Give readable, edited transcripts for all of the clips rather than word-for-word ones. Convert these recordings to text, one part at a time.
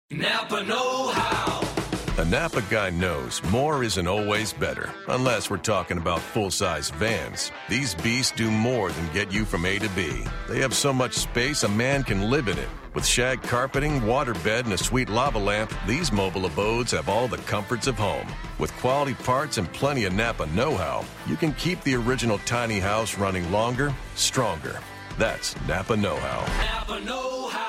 Napa know-how. A Napa guy knows more isn't always better, unless we're talking about full-size vans. These beasts do more than get you from A to B. They have so much space a man can live in it. With shag carpeting, waterbed, and a sweet lava lamp, these mobile abodes have all the comforts of home. With quality parts and plenty of Napa know-how, you can keep the original tiny house running longer, stronger. That's Napa know-how. Napa know-how.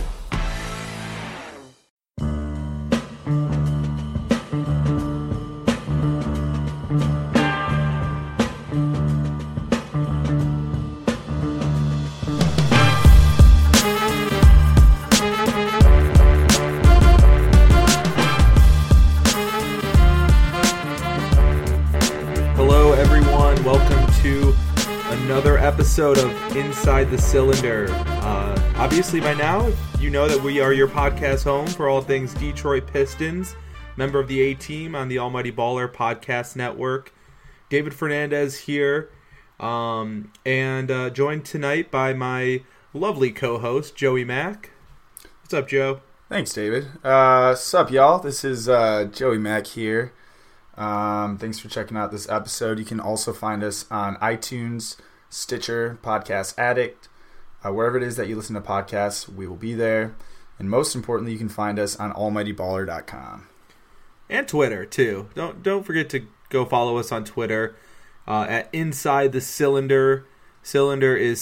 Another episode of Inside the Cylinder. Obviously by now, you know that we are your podcast home for all things Detroit Pistons, member of the A-Team on the Almighty Baller Podcast Network. David Fernandez here, and joined tonight by my lovely co-host, Joey Mack. What's up, Joe? Thanks, David. What's up, y'all? This is Joey Mack here. Thanks for checking out this episode. You can also find us on iTunes, Stitcher, Podcast Addict, wherever it is that you listen to podcasts, we will be there. And most importantly, you can find us on almightyballer.com. And Twitter, too. Don't forget to go follow us on Twitter at Inside the Cylinder. Cylinder is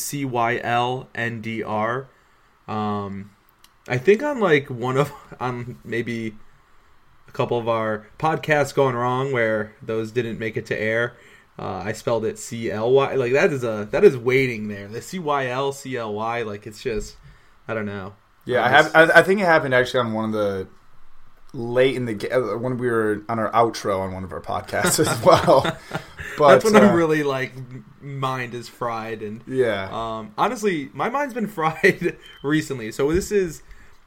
CYLNDR. I think on maybe a couple of our podcasts gone wrong where those didn't make it to air, I spelled it CLY. Like that is waiting there. The CYL, CLY, like it's just, I don't know. Yeah, I think it happened actually on one of the late in the when we were on our outro on one of our podcasts as well. But that's when I'm really like mind is fried, and yeah. Honestly, my mind's been fried recently. So this is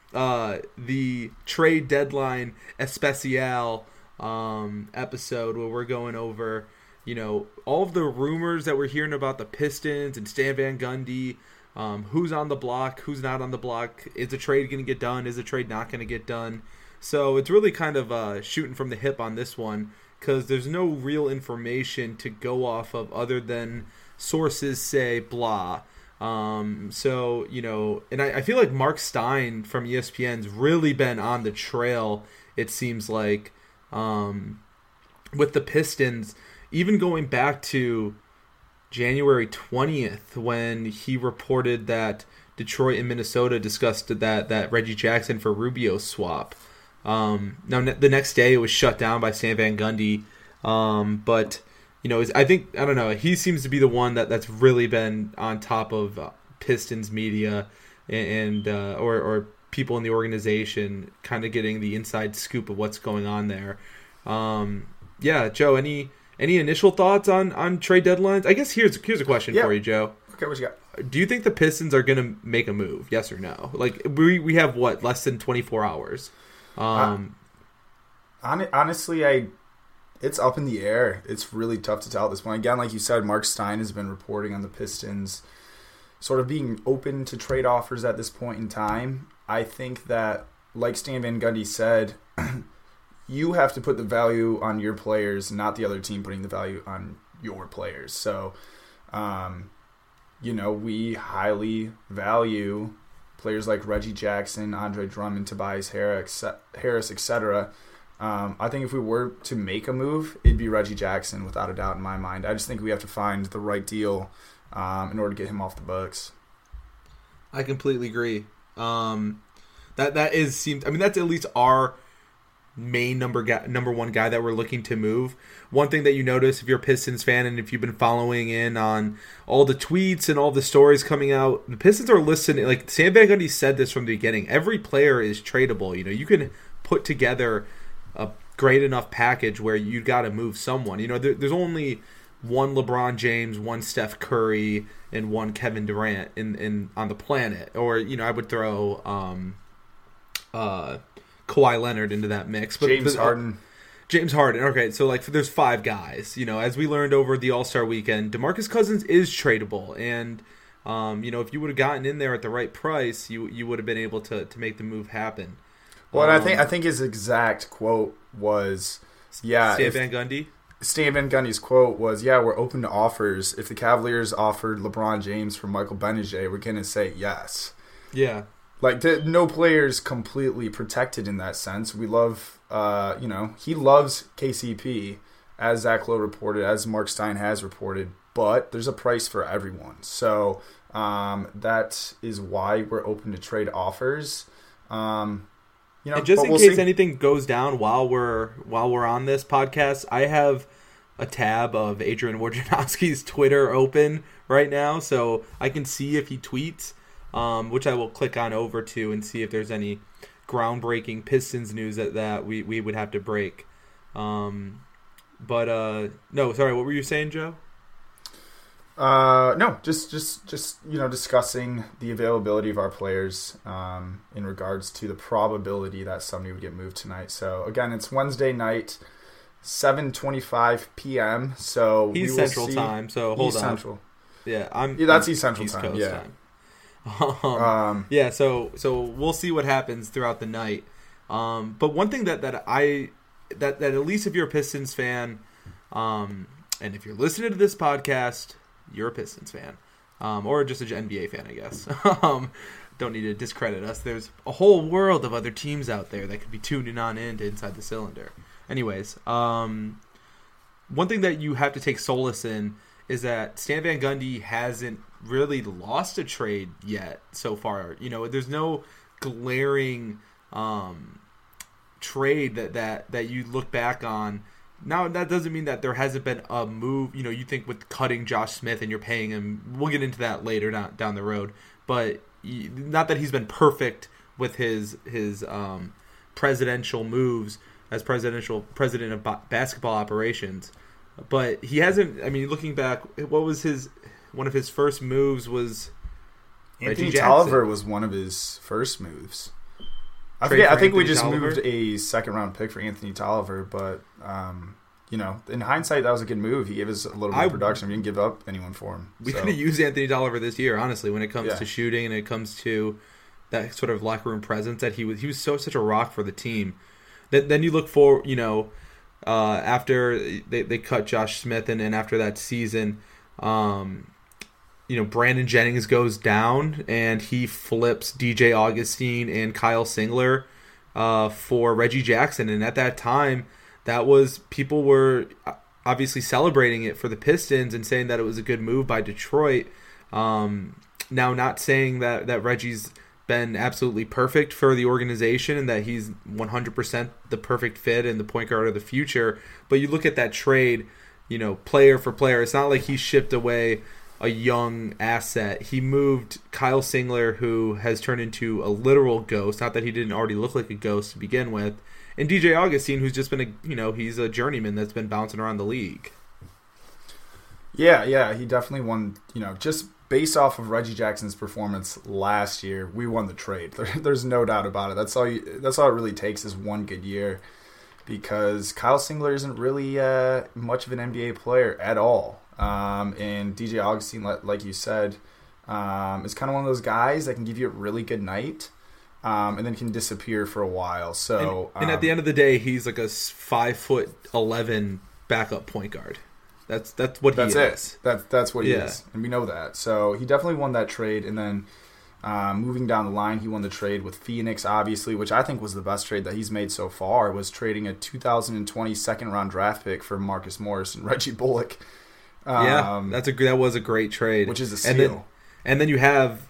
the trade deadline especial episode where we're going over, all of the rumors that we're hearing about the Pistons and Stan Van Gundy, who's on the block, who's not on the block, is a trade going to get done, is a trade not going to get done. So it's really kind of shooting from the hip on this one because there's no real information to go off of other than sources say blah. So, and I feel like Mark Stein from ESPN's really been on the trail, it seems like, with the Pistons, even going back to January 20th when he reported that Detroit and Minnesota discussed that Reggie Jackson for Rubio swap. Now, the next day it was shut down by Stan Van Gundy, but I don't know. He seems to be the one that's really been on top of Pistons media and or people in the organization, kind of getting the inside scoop of what's going on there. Yeah, Joe. Any initial thoughts on trade deadlines? I guess here's a question for you, Joe. Okay, what you got? Do you think the Pistons are going to make a move? Yes or no? Like we have less than 24 hours. Honestly, it's up in the air. It's really tough to tell at this point. Again, like you said, Mark Stein has been reporting on the Pistons sort of being open to trade offers at this point in time. I think that, like Stan Van Gundy said, you have to put the value on your players, not the other team putting the value on your players. So, we highly value players like Reggie Jackson, Andre Drummond, Tobias Harris, etc. I think if we were to make a move, it'd be Reggie Jackson without a doubt in my mind. I just think we have to find the right deal in order to get him off the books. I completely agree. That's at least our main number one guy that we're looking to move. One thing that you notice if you're a Pistons fan and if you've been following in on all the tweets and all the stories coming out, the Pistons are listening. Like Stan Van Gundy said this from the beginning. Every player is tradable. You can put together a great enough package where you got to move someone. There's only one LeBron James, one Steph Curry, and one Kevin Durant in on the planet. Or I would throw Kawhi Leonard into that mix. But James Harden. Okay, so there's 5 guys. As we learned over the All-Star weekend, DeMarcus Cousins is tradable, and if you would have gotten in there at the right price, you would have been able to make the move happen. Well, and I think his exact quote was, "Yeah." Stan Van Gundy. Stan Van Gundy's quote was, "Yeah, we're open to offers. If the Cavaliers offered LeBron James for Michael Benedict, we're gonna say yes." Yeah. Like, no player's completely protected in that sense. We love, he loves KCP, as Zach Lowe reported, as Mark Stein has reported, but there's a price for everyone. So that is why we're open to trade offers. And just in case anything goes down while we're on this podcast, I have a tab of Adrian Wojnarowski's Twitter open right now, so I can see if he tweets. Which I will click on over to and see if there's any groundbreaking Pistons news that we would have to break. No, sorry, what were you saying, Joe? No, just discussing the availability of our players in regards to the probability that somebody would get moved tonight. So again, it's Wednesday night, 7:25 p.m. So he's Central Time. So hold on. Central. Yeah, that's East Central East Time. Coast Yeah. Time. So we'll see what happens throughout the night. But one thing that at least if you're a Pistons fan, and if you're listening to this podcast, you're a Pistons fan, or just an NBA fan, I guess. Don't need to discredit us. There's a whole world of other teams out there that could be tuning on into Inside the Cylinder. Anyways, one thing that you have to take solace in is that Stan Van Gundy hasn't really lost a trade yet so far. There's no glaring trade that you look back on. Now, that doesn't mean that there hasn't been a move. You think with cutting Josh Smith and you're paying him. We'll get into that later down the road. But not that he's been perfect with his presidential moves as president of basketball operations. But he hasn't. I mean, looking back, what was one of his first moves was Anthony Tolliver was one of his first moves. I think we just moved a second-round pick for Anthony Tolliver, but in hindsight, that was a good move. He gave us a little bit of production. We didn't give up anyone for him. We could have used Anthony Tolliver this year, honestly, when it comes to shooting and it comes to that sort of locker room presence. That he was such a rock for the team. Then you look for after they cut Josh Smith and after that season. Brandon Jennings goes down and he flips DJ Augustine and Kyle Singler for Reggie Jackson. And at that time, people were obviously celebrating it for the Pistons and saying that it was a good move by Detroit. Now, not saying that Reggie's been absolutely perfect for the organization and that he's 100% the perfect fit and the point guard of the future. But you look at that trade, player for player. It's not like he shipped away a young asset. He moved Kyle Singler, who has turned into a literal ghost. Not that he didn't already look like a ghost to begin with. And DJ Augustine, who's just been he's a journeyman that's been bouncing around the league. Yeah, he definitely won. Just based off of Reggie Jackson's performance last year, we won the trade. There's no doubt about it. That's all it really takes is one good year, because Kyle Singler isn't really much of an NBA player at all. And DJ Augustine, like you said, is kind of one of those guys that can give you a really good night, and then can disappear for a while. So, and at the end of the day, he's like a 5'11" backup point guard. That's what he is. That's what he is, and we know that. So he definitely won that trade, and then moving down the line, he won the trade with Phoenix, obviously, which I think was the best trade that he's made so far. Was trading a 2020 second-round draft pick for Marcus Morris and Reggie Bullock. That was a great trade, which is a steal. And then you have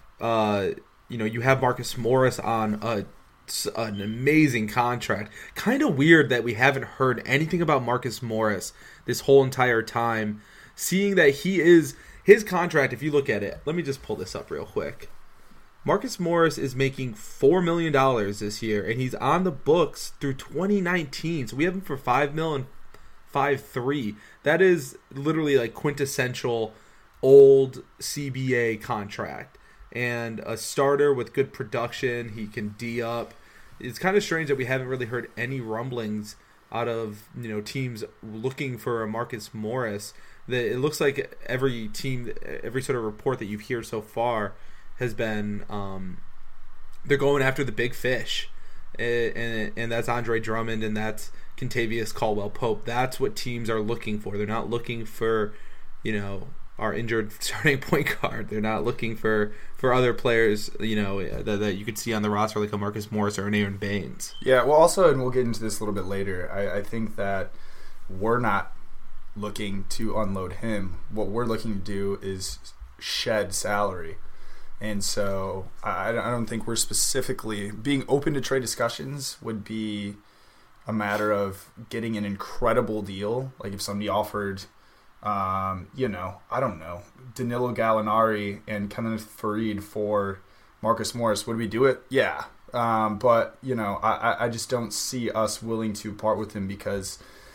Marcus Morris on an amazing contract. Kind of weird that we haven't heard anything about Marcus Morris this whole entire time, seeing that his contract, if you look at it, let me just pull this up real quick. Marcus Morris is making $4 million this year, and he's on the books through 2019. So we have him for $5 million, 5.3. That is literally like quintessential old CBA contract. And a starter with good production, he can D up. It's kind of strange that we haven't really heard any rumblings out of teams looking for a Marcus Morris. It looks like every team, every sort of report that you've heard so far has been they're going after the big fish. and that's Andre Drummond, and that's Kentavious Caldwell-Pope. That's what teams are looking for. They're not looking for, our injured starting point guard. They're not looking for other players, that you could see on the roster like a Marcus Morris or an Aaron Baines. Yeah, well, also, and we'll get into this a little bit later, I think that we're not looking to unload him. What we're looking to do is shed salary. And so I don't think we're specifically being open to trade discussions would be a matter of getting an incredible deal. Like if somebody offered, I don't know, Danilo Gallinari and Kenneth Faried for Marcus Morris, would we do it? Yeah. But, I just don't see us willing to part with him because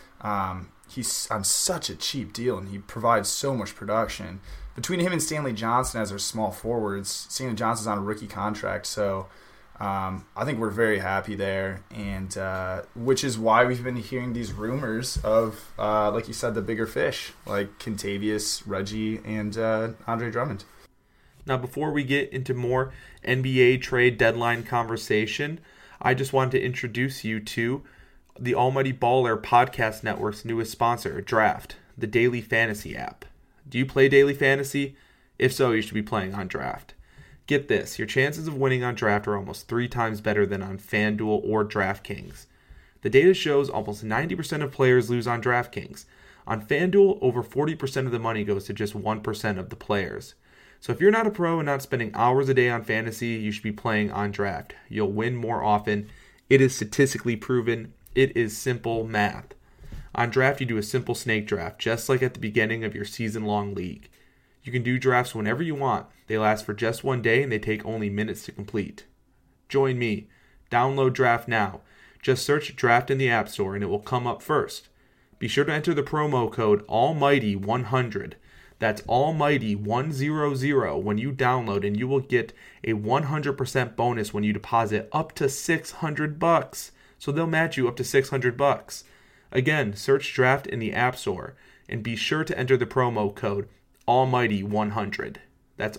he's on such a cheap deal and he provides so much production. Between him and Stanley Johnson as our small forwards, Stanley Johnson's on a rookie contract, so I think we're very happy there, and which is why we've been hearing these rumors of, like you said, the bigger fish, like Kentavious, Reggie, and Andre Drummond. Now, before we get into more NBA trade deadline conversation, I just wanted to introduce you to the Almighty Baller Podcast Network's newest sponsor, Draft, the daily fantasy app. Do you play daily fantasy? If so, you should be playing on Draft. Get this, your chances of winning on Draft are almost 3 times better than on FanDuel or DraftKings. The data shows almost 90% of players lose on DraftKings. On FanDuel, over 40% of the money goes to just 1% of the players. So if you're not a pro and not spending hours a day on fantasy, you should be playing on Draft. You'll win more often. It is statistically proven. It is simple math. On Draft, you do a simple snake draft, just like at the beginning of your season-long league. You can do drafts whenever you want. They last for just 1 day, and they take only minutes to complete. Join me. Download Draft now. Just search Draft in the App Store, and it will come up first. Be sure to enter the promo code ALMIGHTY100. That's ALMIGHTY100 when you download, and you will get a 100% bonus when you deposit up to $600. So they'll match you up to $600. Again, search Draft in the App Store and be sure to enter the promo code ALMIGHTY100. That's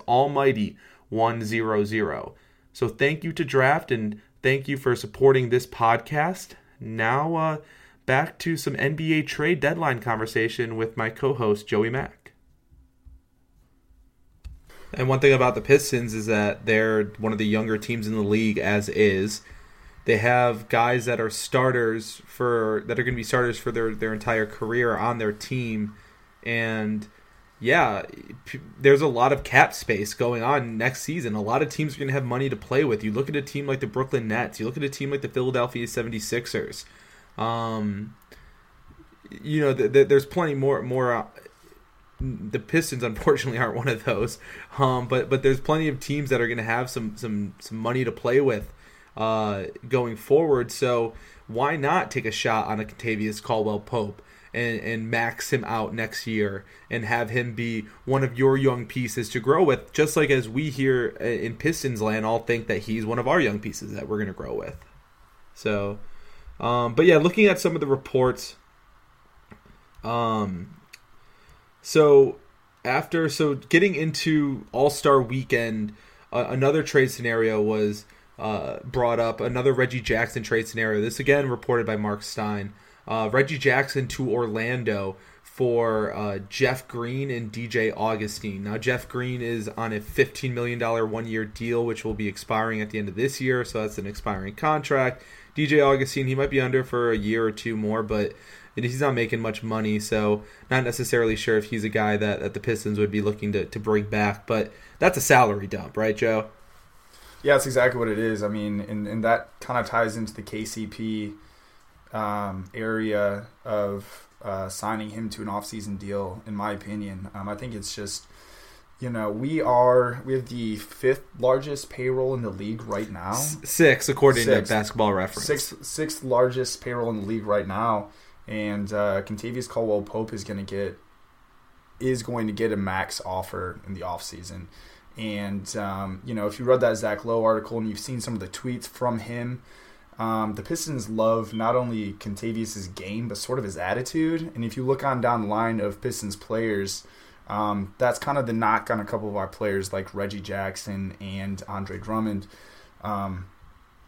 ALMIGHTY100. So thank you to Draft and thank you for supporting this podcast. Now back to some NBA trade deadline conversation with my co-host Joey Mack. And one thing about the Pistons is that they're one of the younger teams in the league as is. They have guys that are starters that are going to be starters for their entire career on their team. And yeah, there's a lot of cap space going on next season. A lot of teams are going to have money to play with. You look at a team like the Brooklyn Nets. You look at a team like the Philadelphia 76ers. There's plenty more. The Pistons, unfortunately, aren't one of those. But there's plenty of teams that are going to have some money to play with going forward. So why not take a shot on a Kentavious Caldwell-Pope and max him out next year and have him be one of your young pieces to grow with, just like as we here in Pistons land all think that he's one of our young pieces that we're going to grow with. So, but yeah, looking at some of the reports, so getting into All-Star Weekend, another trade scenario was brought up, another Reggie Jackson trade scenario. This again reported by Mark Stein. Reggie Jackson to Orlando for Jeff Green and DJ Augustine. Now, Jeff Green is on a $15 million one-year deal, which will be expiring at the end of this year, so that's an expiring contract. DJ Augustine, he might be under for a year or two more, but he's not making much money, so not necessarily sure if he's a guy that the Pistons would be looking to bring back, but that's a salary dump, right, Joe? Yeah, that's exactly what it is. I mean, and that kind of ties into the KCP area of signing him to an off-season deal, in my opinion. I think it's just, we have the 5th largest payroll in the league right now. 6, according to Basketball Reference. Sixth largest payroll in the league right now, and Kentavious Caldwell-Pope is going to get a max offer in the offseason. And, if you read that Zach Lowe article and you've seen some of the tweets from him, the Pistons love not only Kentavious' game, but sort of his attitude. And if you look on down the line of Pistons players, that's kind of the knock on a couple of our players like Reggie Jackson and Andre Drummond.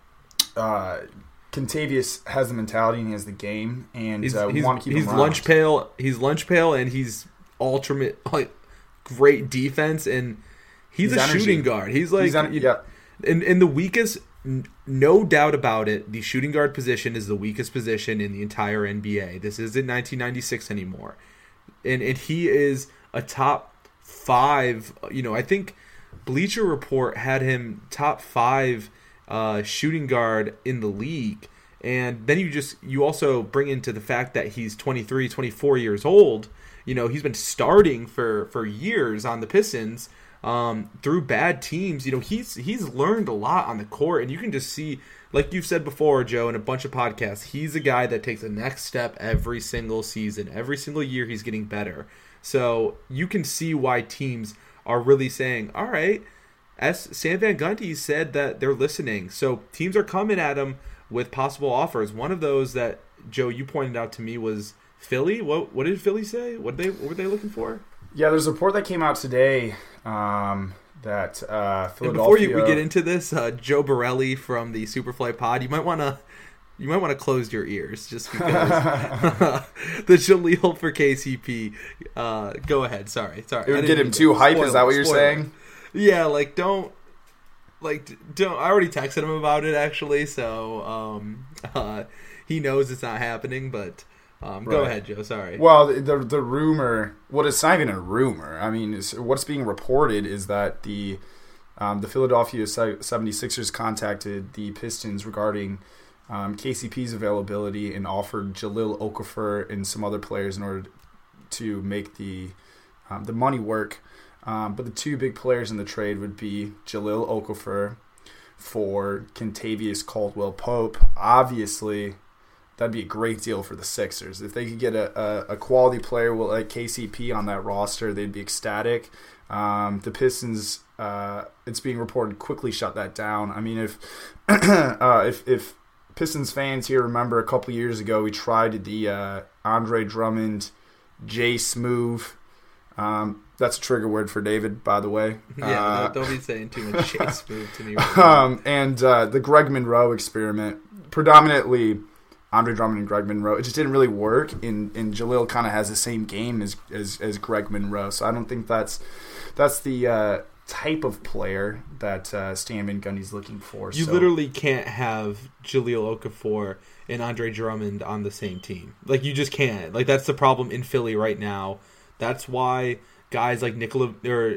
Contavious has the mentality and he has the game, and we want to keep him around. Lunch pail. He's lunch pail, and he's ultimate great defense, and he's a energy. Shooting guard. He's like yeah. in the weakest. No doubt about it. The shooting guard position is the weakest position in the entire NBA. This isn't 1996 anymore, and he is a top 5. I think Bleacher Report had him top 5 shooting guard in the league. And then you also bring into the fact that he's 23, 24 years old. He's been starting for years on the Pistons through bad teams. He's learned a lot on the court, and you can just see, like you've said before, Joe, in a bunch of podcasts, he's a guy that takes the next step every single season. Every single year he's getting better. So you can see why teams are really saying, all right, as Sam Van Gundy said that they're listening. So teams are coming at him with possible offers. One of those that, Joe, you pointed out to me was Philly. What did Philly say? What were they looking for? Yeah, there's a report that came out today that Philadelphia... And before we get into this, Joe Borelli from the Superfly Pod, you might want to close your ears just because the Jaleel for KCP. Go ahead. Sorry. It would get him too hype. Is that what you're saying? Yeah, don't. I already texted him about it actually, so he knows it's not happening. But go ahead, Joe. Sorry. Well, the rumor. Well, it's not even a rumor. I mean, what's being reported is that the Philadelphia 76ers contacted the Pistons regarding KCP's availability and offered Jahlil Okafor and some other players in order to make the money work. But the two big players in the trade would be Jahlil Okafor for Kentavious Caldwell-Pope. Obviously, that'd be a great deal for the Sixers. If they could get a quality player like KCP on that roster, they'd be ecstatic. The Pistons, it's being reported, quickly shut that down. I mean, if Pistons fans here remember a couple years ago, we tried the Andre Drummond, J Smoove. That's a trigger word for David, by the way. Yeah, don't be saying too much J Smoove to me. Right and the Greg Monroe experiment, predominantly Andre Drummond and Greg Monroe, it just didn't really work. And Jahlil kind of has the same game as Greg Monroe, so I don't think that's the type of player that Stan Van Gundy's looking for. You literally can't have Jahlil Okafor and Andre Drummond on the same team. You just can't. That's the problem in Philly right now. That's why guys like Nikola or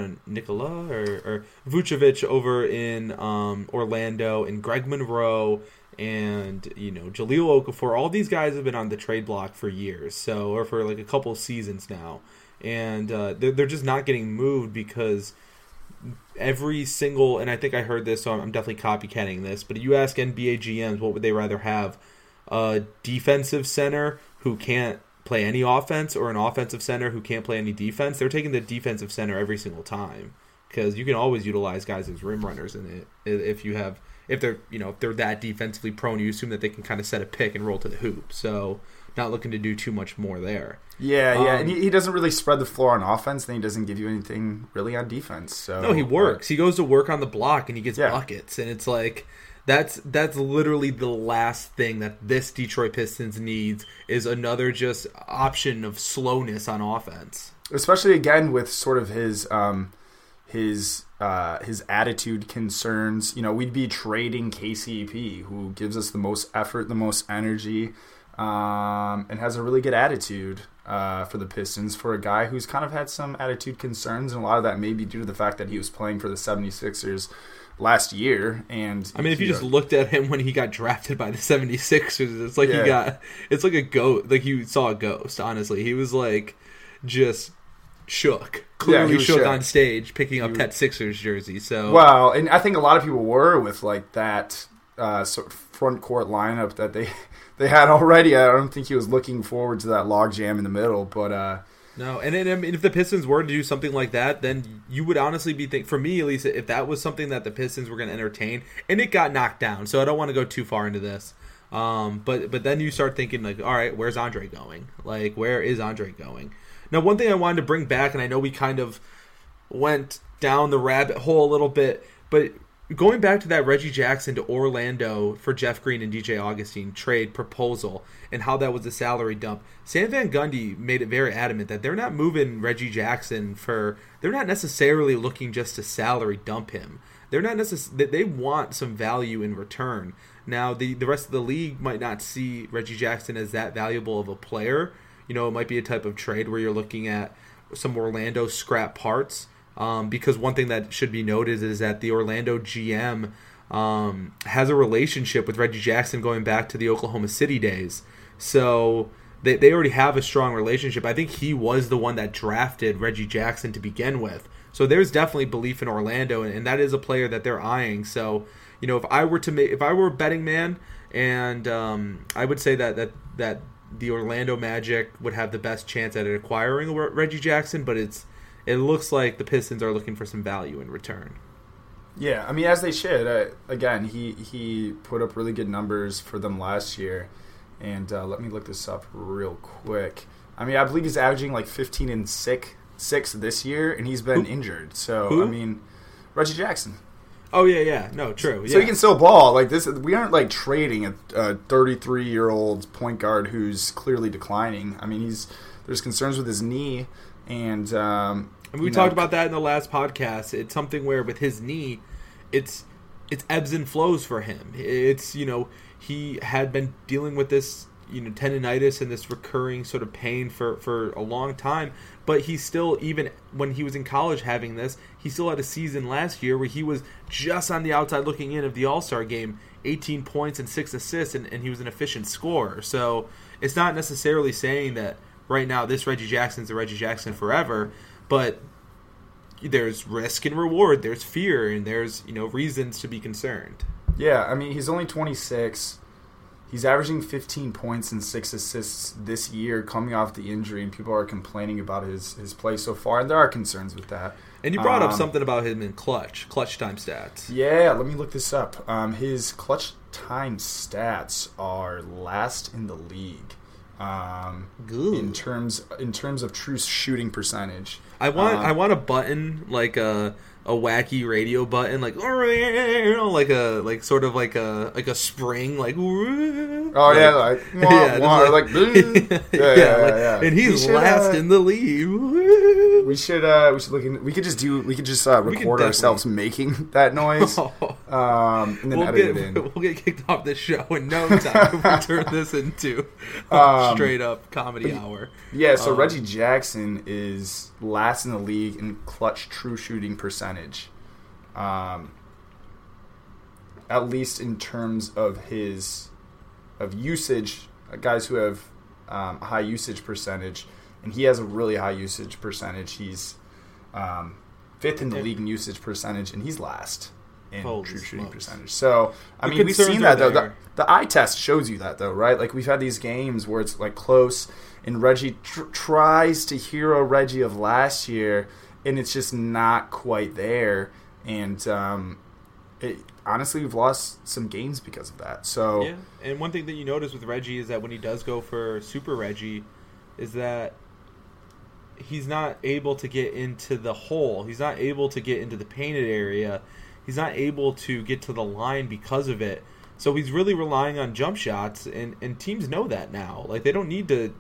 Vucevic over in Orlando and Greg Monroe and Jahlil Okafor, all these guys have been on the trade block for years, or for a couple of seasons now, and they're just not getting moved because every single, and I think I heard this, so I'm definitely copycatting this, but you ask NBA GMs what would they rather have, a defensive center who can't play any offense or an offensive center who can't play any defense. They're taking the defensive center every single time because you can always utilize guys as rim runners in it if they're that defensively prone. You assume that they can kind of set a pick and roll to the hoop. So not looking to do too much more there. Yeah, and he doesn't really spread the floor on offense, then he doesn't give you anything really on defense. So no, he works. He goes to work on the block and he gets buckets, and it's that's literally the last thing that this Detroit Pistons needs is another just option of slowness on offense. Especially again with sort of his attitude concerns. We'd be trading KCP, who gives us the most effort, the most energy, and has a really good attitude for the Pistons, for a guy who's kind of had some attitude concerns, and a lot of that may be due to the fact that he was playing for the 76ers last year. And I mean, if you just looked at him when he got drafted by the 76ers, it's it's like a ghost. You saw a ghost, honestly. He was just shook. Clearly shook on stage picking up that Sixers jersey. So well, and I think a lot of people were with that sort of front court lineup that they had already. I don't think he was looking forward to that logjam in the middle, but no, and then, I mean, if the Pistons were to do something like that, then you would honestly be for me at least, if that was something that the Pistons were going to entertain, and it got knocked down, so I don't want to go too far into this. But then you start thinking all right, where's Andre going? Where is Andre going? Now, one thing I wanted to bring back, and I know we kind of went down the rabbit hole a little bit, but going back to that Reggie Jackson to Orlando for Jeff Green and DJ Augustine trade proposal and how that was a salary dump, Sam Van Gundy made it very adamant that they're not moving Reggie Jackson they're not necessarily looking just to salary dump him. They're not they want some value in return. Now, the rest of the league might not see Reggie Jackson as that valuable of a player. It might be a type of trade where you're looking at some Orlando scrap parts. Because one thing that should be noted is that the Orlando GM has a relationship with Reggie Jackson going back to the Oklahoma City days. So they already have a strong relationship. I think he was the one that drafted Reggie Jackson to begin with. So there's definitely belief in Orlando, and that is a player that they're eyeing. So, if I were a betting man, and I would say that the Orlando Magic would have the best chance at acquiring Reggie Jackson, but it looks like the Pistons are looking for some value in return. Yeah, I mean, as they should. Again, he put up really good numbers for them last year. And let me look this up real quick. I mean, I believe he's averaging like 15 and 6 this year, and he's been injured. So, Who? I mean, Reggie Jackson. Oh, yeah. No, true. So he can still ball. Like this, we aren't like trading a 33-year-old point guard who's clearly declining. I mean, there's concerns with his knee. And we talked about that in the last podcast. It's something where with his knee, it's ebbs and flows for him. It's he had been dealing with this tendinitis and this recurring sort of pain for a long time, but he still, even when he was in college having this, he still had a season last year where he was just on the outside looking in of the All-Star game, 18 points and 6 assists, and he was an efficient scorer. So it's not necessarily saying that right now this Reggie Jackson's a Reggie Jackson forever, but there's risk and reward, there's fear, and there's reasons to be concerned. Yeah, I mean, he's only 26. He's averaging 15 points and 6 assists this year coming off the injury, and people are complaining about his play so far, and there are concerns with that. And you brought up something about him in clutch time stats. Yeah, let me look this up. His clutch time stats are last in the league. In terms of true shooting percentage. I want a button like a wacky radio button, like sort of like a spring, like yeah. And he's last in the league. We should look in. We could just record ourselves making that noise, and then edit it in. We'll get kicked off this show in no time if we turn this into straight up comedy hour. Yeah, so Reggie Jackson is last in the league in clutch true shooting percentage, at least in terms of usage. Guys who have a high usage percentage, and he has a really high usage percentage. He's 5th in the league in usage percentage, and he's last in true shooting percentage. So, I mean, we've seen that, though. The eye test shows you that, though, right? Like, we've had these games where it's, like, close, and Reggie tries to hero Reggie of last year, and it's just not quite there. And, honestly, we've lost some games because of that. So yeah, and one thing that you notice with Reggie is that when he does go for Super Reggie, is that he's not able to get into the hole. He's not able to get into the painted area. He's not able to get to the line because of it. So he's really relying on jump shots, and teams know that now. Like they don't need to.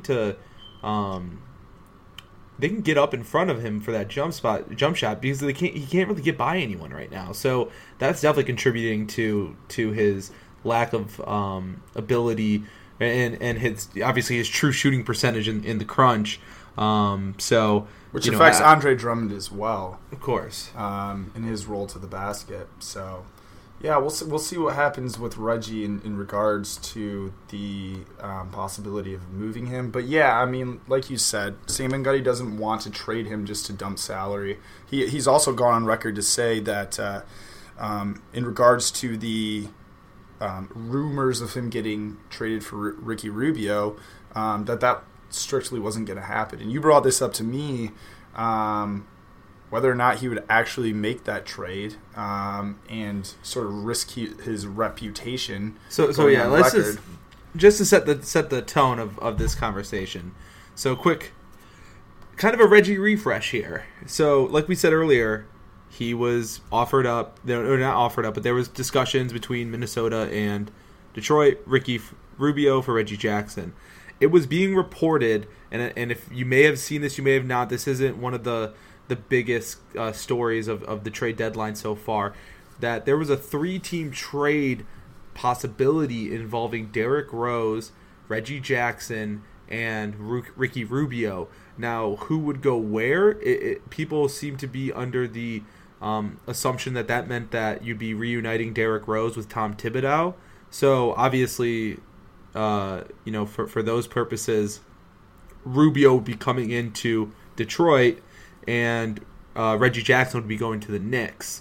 They can get up in front of him for that jump shot because he can't really get by anyone right now. So that's definitely contributing to his lack of ability and his obviously his true shooting percentage in the crunch. Which affects Andre Drummond as well, of course, in his roll to the basket. So yeah, we'll see what happens with Reggie in regards to the possibility of moving him. But yeah, I mean, like you said, Sam Van Gundy doesn't want to trade him just to dump salary. He's also gone on record to say that in regards to the rumors of him getting traded for Ricky Rubio, that strictly wasn't going to happen. And you brought this up to me, whether or not he would actually make that trade and sort of risk his reputation. So yeah, let's just to set the tone of this conversation. So quick, kind of a Reggie refresh here. So like we said earlier, he was offered up, or not offered up, but there was discussions between Minnesota and Detroit, Ricky Rubio for Reggie Jackson. It was being reported, and if you may have seen this, you may have not, this isn't one of the biggest stories of the trade deadline so far, that there was a 3-team trade possibility involving Derrick Rose, Reggie Jackson, and Ricky Rubio. Now, who would go where? People seem to be under the assumption that meant that you'd be reuniting Derrick Rose with Tom Thibodeau. So, obviously, for those purposes, Rubio would be coming into Detroit, and Reggie Jackson would be going to the Knicks.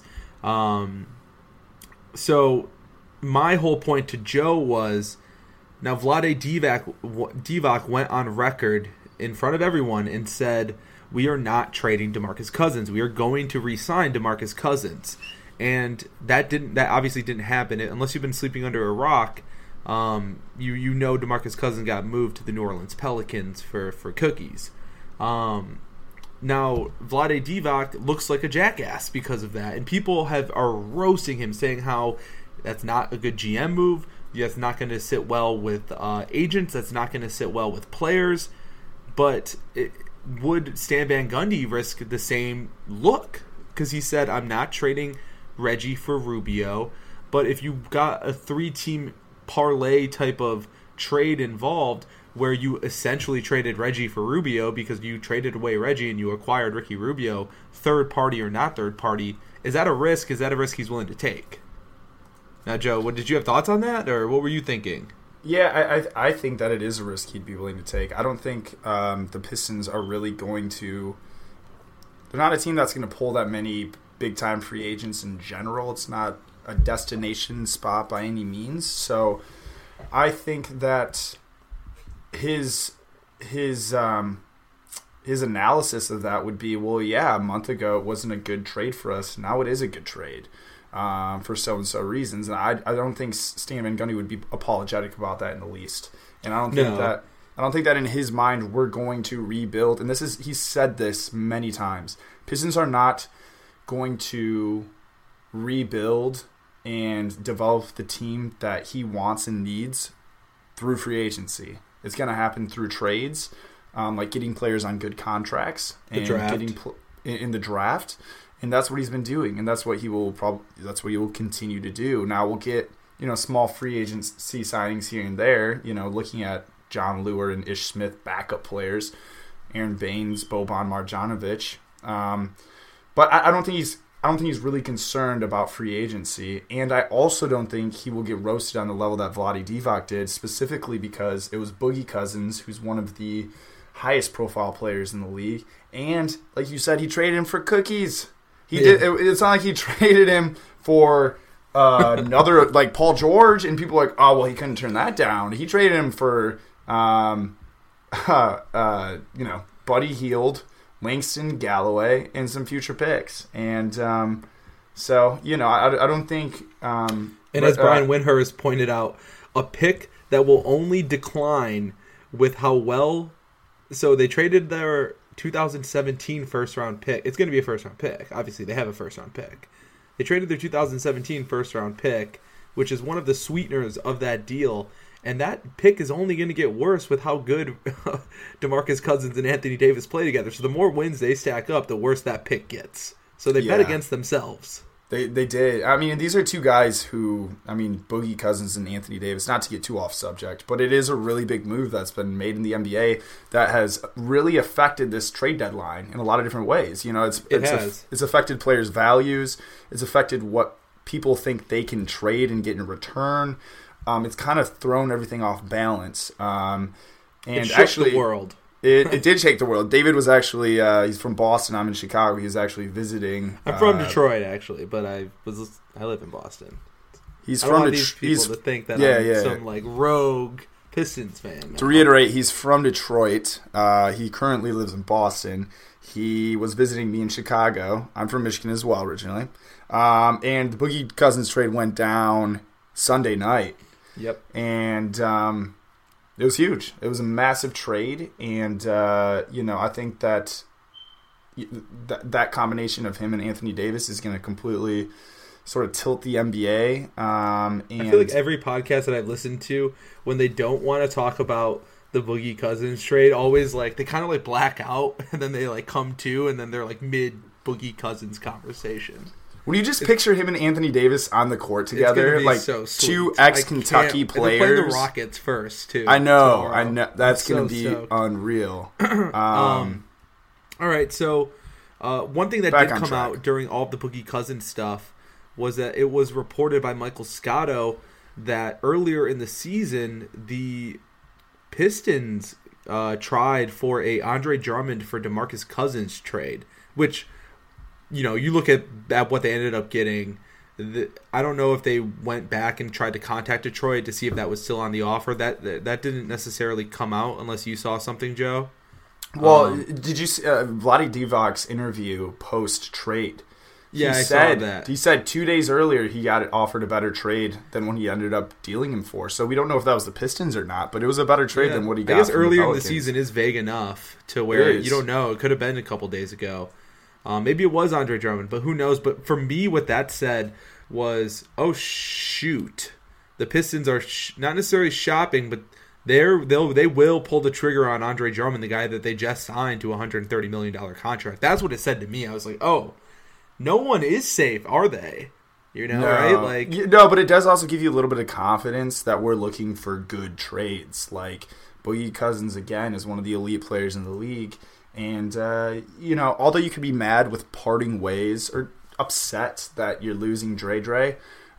So, my whole point to Joe was, now Vlade Divac went on record in front of everyone and said, we are not trading DeMarcus Cousins. We are going to re-sign DeMarcus Cousins. And that obviously didn't happen. Unless you've been sleeping under a rock, you know DeMarcus Cousins got moved to the New Orleans Pelicans for cookies. Now, Vlade Divac looks like a jackass because of that. And people are roasting him, saying how that's not a good GM move. That's not going to sit well with agents. That's not going to sit well with players. But would Stan Van Gundy risk the same look? Because he said, I'm not trading Reggie for Rubio. But if you got a 3-team parlay type of trade involved where you essentially traded Reggie for Rubio because you traded away Reggie and you acquired Ricky Rubio, third party or not third party, is that a risk? Is that a risk he's willing to take? Now, Joe, did you have thoughts on that, or what were you thinking? Yeah, I think that it is a risk he'd be willing to take. I don't think the Pistons are really going to... They're not a team that's going to pull that many big-time free agents in general. It's not a destination spot by any means. So I think that his analysis of that would be, well, yeah, a month ago it wasn't a good trade for us. Now it is a good trade. For so-and-so reasons. And I don't think Stan Van Gundy would be apologetic about that in the least. And I don't think that in his mind we're going to rebuild. And he's said this many times. Pistons are not going to rebuild and develop the team that he wants and needs through free agency. It's going to happen through trades, like getting players on good contracts and getting in the draft. And that's what he's been doing, and that's what he will continue to do. Now we'll get small free agency signings here and there. Looking at John Lewis and Ish Smith, backup players, Aaron Baines, Boban Marjanovic. But I don't think he's really concerned about free agency, and I also don't think he will get roasted on the level that Vlade Divac did, specifically because it was Boogie Cousins, who's one of the highest profile players in the league, and like you said, he traded him for cookies. It's not like he traded him for another like Paul George, and people are like, oh well, he couldn't turn that down. He traded him for Buddy Hield, Langston Galloway, and some future picks. And so I don't think. And as Brian Windhurst pointed out, a pick that will only decline with how well. So they traded their 2017 first-round pick. It's going to be a first-round pick. Obviously, they have a first-round pick. They traded their 2017 first-round pick, which is one of the sweeteners of that deal, and that pick is only going to get worse with how good DeMarcus Cousins and Anthony Davis play together. So the more wins they stack up, the worse that pick gets. So they bet against themselves. They did. I mean, these are two guys who, Boogie Cousins and Anthony Davis, not to get too off subject, but it is a really big move that's been made in the NBA that has really affected this trade deadline in a lot of different ways. It's affected players' values. It's affected what people think they can trade and get in return. It's kind of thrown everything off balance. And it shook actually, the world. It did shake the world. David was actually he's from Boston. I'm in Chicago. He was actually visiting. I'm from Detroit, actually, but I live in Boston. He's I from want these people to think that I'm some like rogue Pistons fan. Man. To reiterate, he's from Detroit. He currently lives in Boston. He was visiting me in Chicago. I'm from Michigan as well originally. And the Boogie Cousins trade went down Sunday night. Yep. And it was huge. It was a massive trade, and I think that that combination of him and Anthony Davis is going to completely sort of tilt the NBA. And I feel like every podcast that I've listened to, when they don't want to talk about the Boogie Cousins trade, always like they kind of like black out and then they like come to and then they're like mid Boogie Cousins conversation. When you just picture him and Anthony Davis on the court together, like so two ex-Kentucky players. They're playing the Rockets first too. I know. That's going to be stoked. Unreal. All right, so one thing that Back did on come track. out during all of the Boogie Cousins stuff was that it was reported by Michael Scotto that earlier in the season the Pistons tried for a Andre Drummond for DeMarcus Cousins trade, which, you know, you look at what they ended up getting. I don't know if they went back and tried to contact Detroit to see if that was still on the offer. That didn't necessarily come out unless you saw something, Joe. Well, did you see Vlade Divac's interview post-trade? Yeah, I saw that. He said 2 days earlier he got offered a better trade than what he ended up dealing him for. So we don't know if that was the Pistons or not, but it was a better trade than what he got. I guess from earlier the in the season is vague enough to where you don't know. It could have been a couple days ago. Maybe it was Andre Drummond, but who knows? But for me, what that said was, oh shoot, the Pistons are not necessarily shopping, but they will pull the trigger on Andre Drummond, the guy that they just signed to a $130 million contract. That's what it said to me. I was like, oh, no one is safe, are they? You know, right? Like, no, but it does also give you a little bit of confidence that we're looking for good trades. Like Boogie Cousins again is one of the elite players in the league. And, you know, although you could be mad with parting ways or upset that you're losing Dre,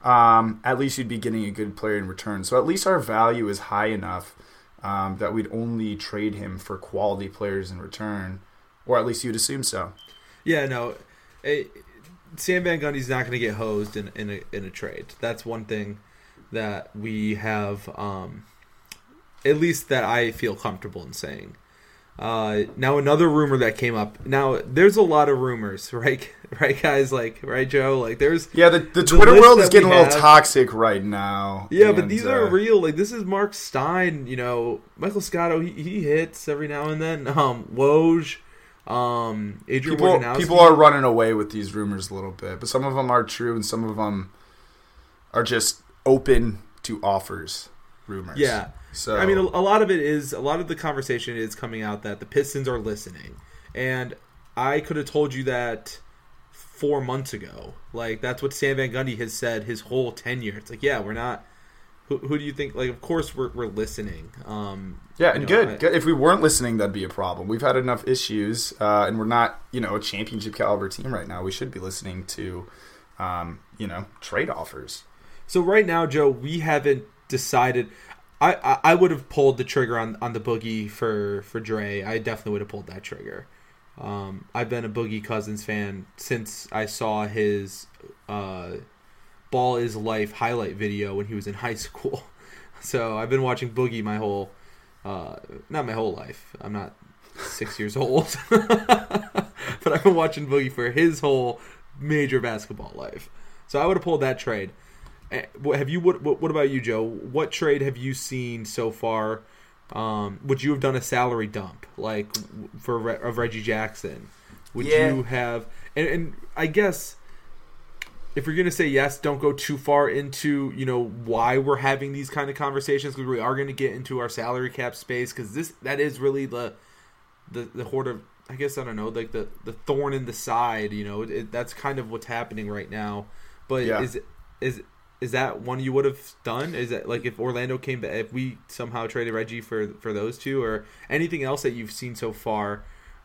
at least you'd be getting a good player in return. So at least our value is high enough that we'd only trade him for quality players in return. Or at least you'd assume so. Yeah, no. Sam Van Gundy's not going to get hosed in a trade. That's one thing that we have, at least that I feel comfortable in saying. Now another rumor that came up. Now there's a lot of rumors, right guys? Like, right, Joe? Like, there's the Twitter world is getting a little toxic right now. Yeah, but these are real. Like, this is Mark Stein. You know, Michael Scotto. He hits every now and then. Woj, Adrian Wojnarowski. People are running away with these rumors a little bit, but some of them are true and some of them are just open to offers. Rumors. Yeah. So I mean, a lot of the conversation is coming out that the Pistons are listening, and I could have told you that 4 months ago. Like, that's what Sam Van Gundy has said his whole tenure. It's like, yeah, we're not. Who do you think? Like, of course we're listening. Yeah, and good. If we weren't listening, that'd be a problem. We've had enough issues, and we're not, a championship caliber team right now. We should be listening to, trade offers. So right now, Joe, we haven't decided. I would have pulled the trigger on the Boogie for Dre. I definitely would have pulled that trigger. I've been a Boogie Cousins fan since I saw his Ball is Life highlight video when he was in high school. So I've been watching Boogie my whole, not my whole life. I'm not 6 years old. But I've been watching Boogie for his whole major basketball life. So I would have pulled that trade. Have you? What about you, Joe? What trade have you seen so far? Would you have done a salary dump like of Reggie Jackson? Would you have? And I guess if you're gonna say yes, don't go too far into why we're having these kind of conversations, because we are going to get into our salary cap space, because that is really the horde of, I guess, I don't know, like the thorn in the side. That's kind of what's happening right now. But yeah. Is that one you would have done? Is that like if Orlando came back, if we somehow traded Reggie for those two, or anything else that you've seen so far?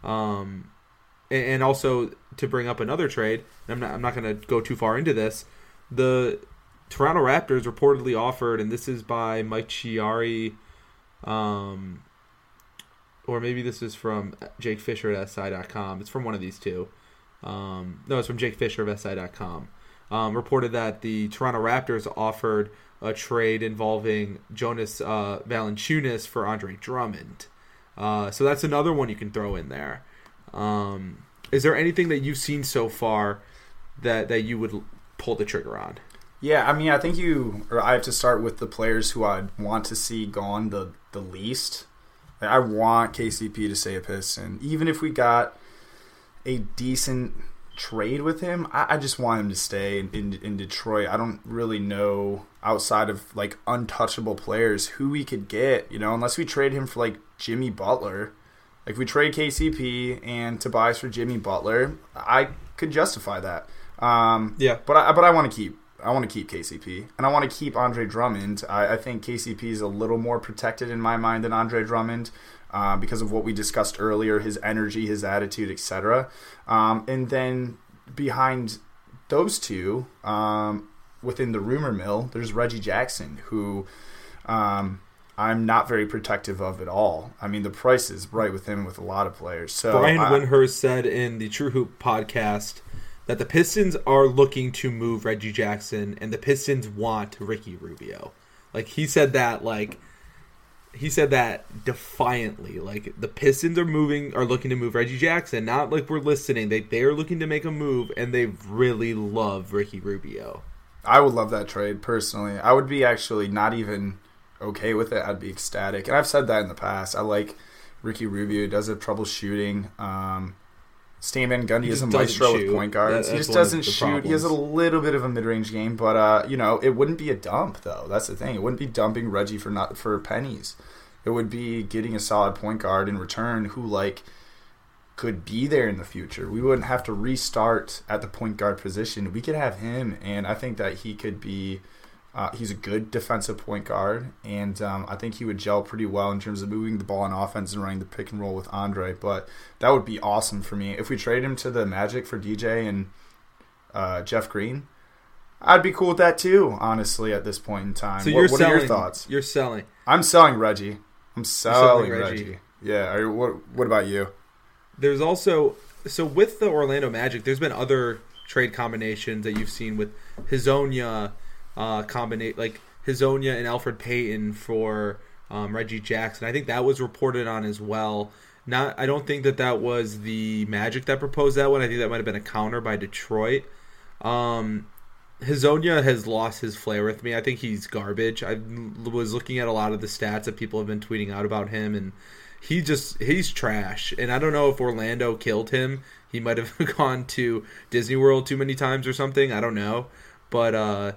And also to bring up another trade, and I'm not going to go too far into this. The Toronto Raptors reportedly offered, and this is by Mike Chiari, or maybe this is from Jake Fisher at SI.com. It's from one of these two. No, it's from Jake Fisher of SI.com. Reported that the Toronto Raptors offered a trade involving Jonas Valanciunas for Andre Drummond. So that's another one you can throw in there. Is there anything that you've seen so far that you would pull the trigger on? Yeah, I mean, I think I have to start with the players who I'd want to see gone the least. I want KCP to stay a Piston. Even if we got a decent trade with him. I just want him to stay in Detroit. I don't really know outside of like untouchable players who we could get, unless we trade him for like Jimmy Butler. Like if we trade KCP and Tobias for Jimmy Butler, I could justify that. But I want to keep KCP, and I want to keep Andre Drummond. I think KCP is a little more protected in my mind than Andre Drummond. Because of what we discussed earlier, his energy, his attitude, etc. And then behind those two, within the rumor mill, there's Reggie Jackson, who I'm not very protective of at all. I mean, the price is right with him with a lot of players. So Brian Windhurst said in the True Hoop podcast that the Pistons are looking to move Reggie Jackson, and the Pistons want Ricky Rubio. Like, he said that defiantly. Like, the Pistons are looking to move Reggie Jackson. Not like we're listening. They're looking to make a move, and they really love Ricky Rubio. I would love that trade, personally. I would be actually not even okay with it. I'd be ecstatic. And I've said that in the past. I like Ricky Rubio. He does have trouble shooting. Stan Van Gundy is a maestro with point guards. He just doesn't shoot. Problems. He has a little bit of a mid-range game, but it wouldn't be a dump though. That's the thing. It wouldn't be dumping Reggie for pennies. It would be getting a solid point guard in return who could be there in the future. We wouldn't have to restart at the point guard position. We could have him, and I think that he could be. He's a good defensive point guard, and I think he would gel pretty well in terms of moving the ball on offense and running the pick and roll with Andre. But that would be awesome for me. If we trade him to the Magic for DJ and Jeff Green, I'd be cool with that too, honestly, at this point in time. So what are your thoughts? You're selling. I'm selling Reggie. I'm selling Reggie. Yeah. What about you? There's also... So with the Orlando Magic, there's been other trade combinations that you've seen with Hezonja... Hezonja and Elfrid Payton for Reggie Jackson. I think that was reported on as well. I don't think that was the Magic that proposed that one. I think that might have been a counter by Detroit. Hezonja has lost his flair with me. I think he's garbage. I was looking at a lot of the stats that people have been tweeting out about him, and he's trash. And I don't know if Orlando killed him. He might have gone to Disney World too many times or something. I don't know. But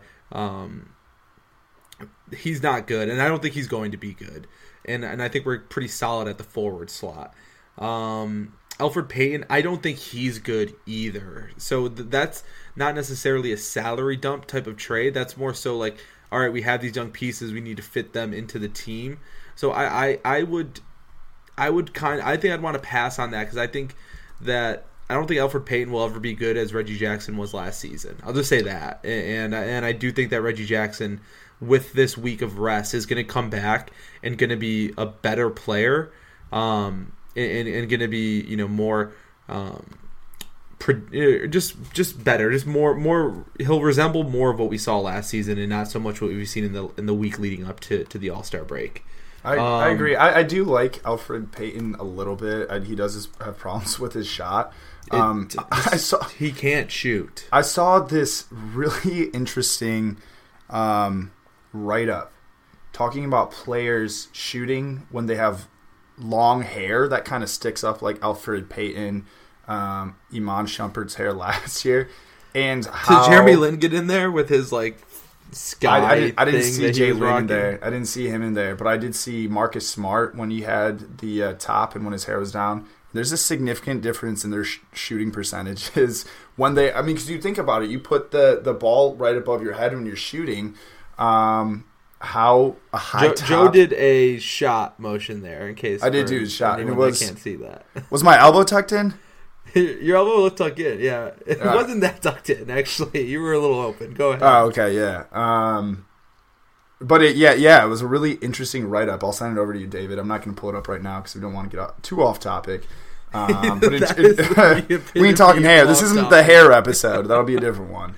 he's not good, and I don't think he's going to be good. And I think we're pretty solid at the forward slot. Elfrid Payton, I don't think he's good either. So that's not necessarily a salary dump type of trade. That's more so like, all right, we have these young pieces, we need to fit them into the team. So I think I'd want to pass on that, because I don't think Elfrid Payton will ever be good as Reggie Jackson was last season. I'll just say that. And I do think that Reggie Jackson, with this week of rest, is going to come back and going to be a better player, and going to be more just better, just more. He'll resemble more of what we saw last season, and not so much what we've seen in the week leading up to the All-Star break. I agree. I do like Elfrid Payton a little bit. He does have problems with his shot. He can't shoot. I saw this really interesting write-up talking about players shooting when they have long hair that kind of sticks up, like Elfrid Payton, Iman Shumpert's hair last year. And how... Did Jeremy Lin get in there with his sky? I didn't see Jay Lin in there. I didn't see him in there, but I did see Marcus Smart when he had the top and when his hair was down. There's a significant difference in their shooting percentages when they. I mean, because you think about it, you put the ball right above your head when you're shooting. How a high top. Joe did a shot motion there in case I did do a shot, and it was. I can't see that. Was my elbow tucked in? Your elbow looked tucked in. Yeah, it wasn't that tucked in. Actually, you were a little open. Go ahead. Oh, okay, yeah. But it was a really interesting write-up. I'll send it over to you, David. I'm not going to pull it up right now because we don't want to get too off topic. But we ain't talking hair. This isn't the hair episode. That'll be a different one.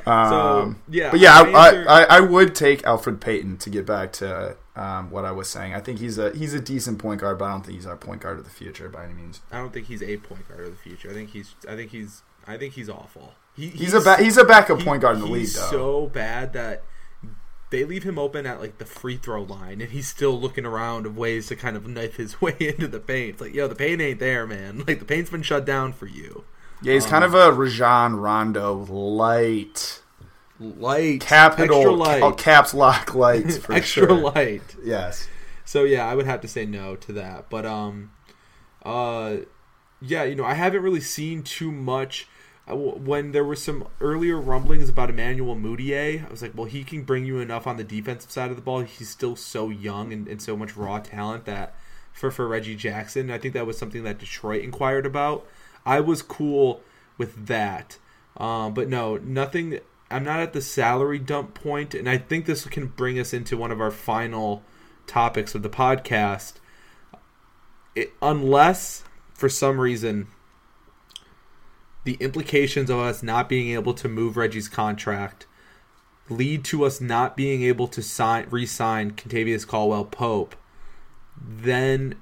I would take Elfrid Payton to get back to what I was saying. I think he's a decent point guard, but I don't think he's our point guard of the future by any means. I don't think he's a point guard of the future. I think he's awful. He's a backup point guard in the league, though. He's so bad that they leave him open at like the free throw line, and he's still looking around of ways to kind of knife his way into the paint. It's like, yo, the paint ain't there, man. Like, the paint's been shut down for you. Yeah, he's kind of a Rajon Rondo light. Capital, extra light. All caps lock lights for extra sure. light. Yes. So yeah, I would have to say no to that. But yeah, you know, I haven't really seen too much. When there were some earlier rumblings about Emmanuel Mudiay, I was like, well, he can bring you enough on the defensive side of the ball. He's still so young and so much raw talent that for Reggie Jackson, I think that was something that Detroit inquired about. I was cool with that. But no, nothing. I'm not at the salary dump point, and I think this can bring us into one of our final topics of the podcast. Unless, for some reason, the implications of us not being able to move Reggie's contract lead to us not being able to re-sign Kentavious Caldwell-Pope, then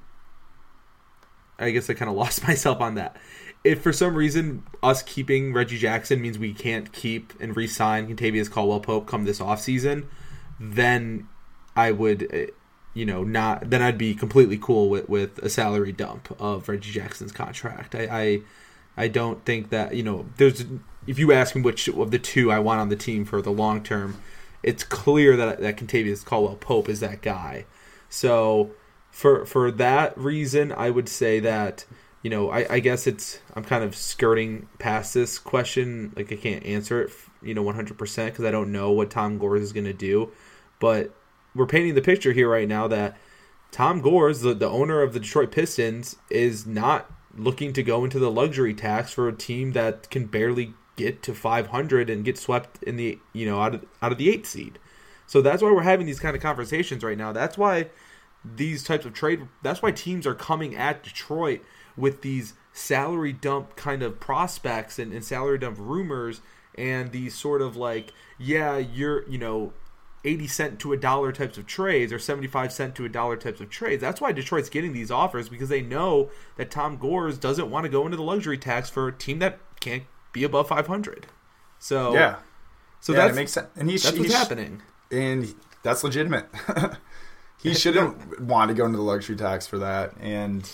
I guess I kind of lost myself on that. If for some reason us keeping Reggie Jackson means we can't keep and re-sign Kentavious Caldwell-Pope come this offseason, then I would, then I'd be completely cool with a salary dump of Reggie Jackson's contract. I don't think that, there's, if you ask me which of the two I want on the team for the long term, it's clear that Kentavious Caldwell-Pope is that guy. So for that reason, I would say that, I guess I'm kind of skirting past this question. Like, I can't answer it, 100% because I don't know what Tom Gores is going to do. But we're painting the picture here right now that Tom Gores, the owner of the Detroit Pistons, is not looking to go into the luxury tax for a team that can barely get to 500 and get swept in the out of the 8th seed. So that's why we're having these kind of conversations right now. That's why these types of that's why teams are coming at Detroit with these salary dump kind of prospects and salary dump rumors and these sort of like, yeah, you're 80 cent to $1 types of trades or 75 cent to $1 types of trades. That's why Detroit's getting these offers, because they know that Tom Gores doesn't want to go into the luxury tax for a team that can't be above 500. So that makes sense. And that's what's happening. And that's legitimate. He shouldn't want to go into the luxury tax for that. And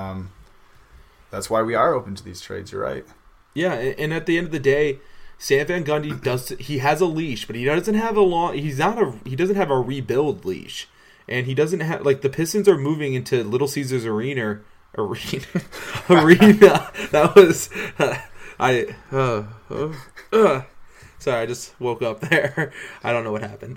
that's why we are open to these trades. You're right. Yeah, and at the end of the day, Stan Van Gundy he has a leash, but he doesn't have he doesn't have a rebuild leash, and he doesn't have, like, the Pistons are moving into Little Caesars arena. That was sorry, I just woke up there. I don't know what happened.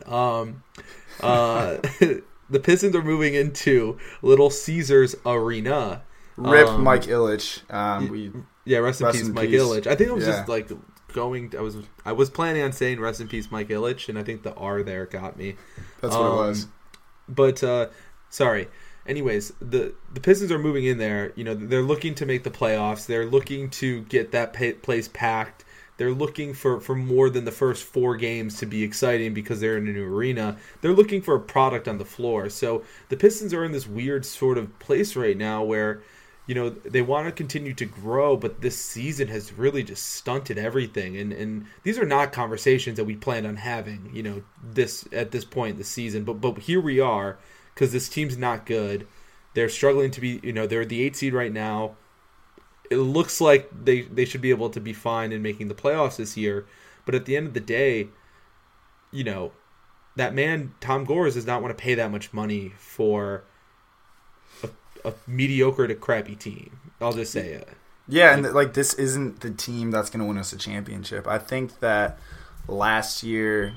The Pistons are moving into Little Caesars arena. Rip Mike Ilitch. Rest in peace, Mike Ilitch. I think I was just like I was planning on saying rest in peace Mike Ilitch, and I think the R there got me. That's what it was. But sorry. Anyways, the Pistons are moving in there. They're looking to make the playoffs. They're looking to get that place packed. They're looking for more than the first 4 games to be exciting because they're in a new arena. They're looking for a product on the floor. So the Pistons are in this weird sort of place right now where they want to continue to grow, but this season has really just stunted everything. And these are not conversations that we planned on having, at this point in the season. But here we are, because this team's not good. They're struggling to be, they're the 8th seed right now. It looks like they should be able to be fine in making the playoffs this year. But at the end of the day, that man, Tom Gores, does not want to pay that much money for a mediocre to crappy team. I'll just say it. Yeah, and this isn't the team that's going to win us a championship. I think that last year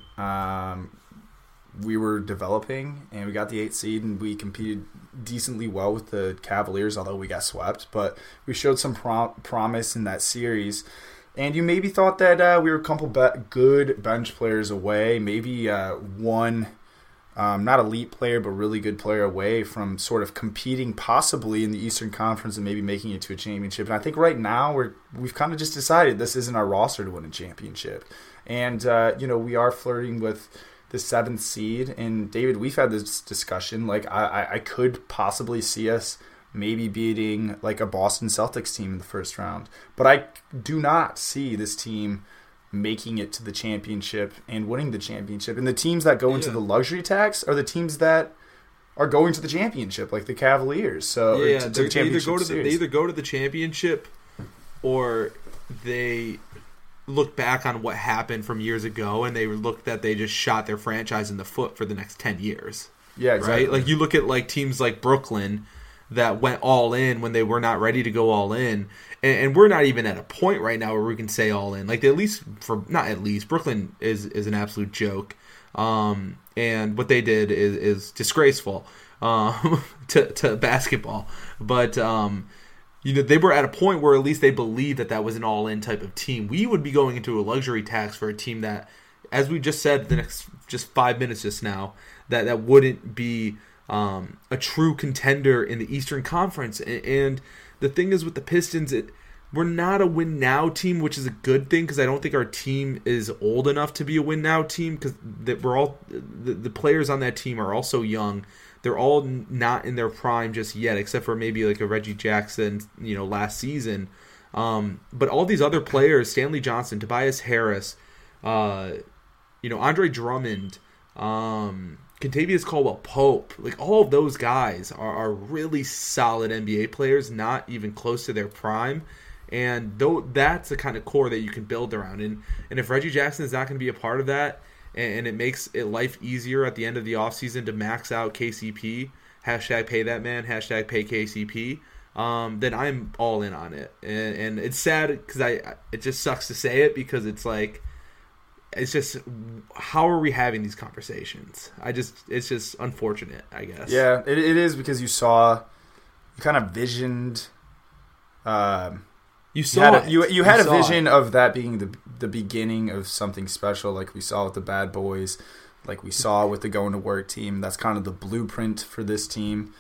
we were developing, and we got the 8th seed, and we competed decently well with the Cavaliers, although we got swept. But we showed some promise in that series. And you maybe thought that we were a couple good bench players away, maybe one not elite player, but really good player away from sort of competing possibly in the Eastern Conference and maybe making it to a championship. And I think right now we've kind of just decided this isn't our roster to win a championship. And, we are flirting with the 7th seed. And, David, we've had this discussion. Like, I could possibly see us maybe beating, like, a Boston Celtics team in the first round. But I do not see this team making it to the championship and winning the championship. And the teams that go into the luxury tax are the teams that are going to the championship, like the Cavaliers. So they either go to the championship, or they look back on what happened from years ago, and they look that they just shot their franchise in the foot for the next 10 years. Yeah, exactly. Right? Like, you look at like teams like Brooklyn that went all in when they were not ready to go all in. And we're not even at a point right now where we can say all in. Like, Brooklyn is an absolute joke. And what they did is disgraceful to basketball. But, they were at a point where at least they believed that was an all-in type of team. We would be going into a luxury tax for a team that, as we just said the next just 5 minutes just now, that wouldn't be a true contender in the Eastern Conference. And the thing is with the Pistons, we're not a win-now team, which is a good thing, because I don't think our team is old enough to be a win-now team, because the players on that team are all so young. They're all not in their prime just yet, except for maybe like a Reggie Jackson, last season. But all these other players, Stanley Johnson, Tobias Harris, Andre Drummond, Kentavious Caldwell-Pope, like all of those guys are really solid NBA players, not even close to their prime. And that's the kind of core that you can build around. And if Reggie Jackson is not going to be a part of that, and it makes it life easier at the end of the offseason to max out KCP, hashtag pay that man, hashtag pay KCP, then I'm all in on it. And it's sad because it just sucks to say it, because it's like, it's just, how are we having these conversations? It's just unfortunate, I guess. Yeah, it is, because you kind of visioned. You had a vision of that being the beginning of something special, like we saw with the Bad Boys, like we saw with the Going to Work team. That's kind of the blueprint for this team.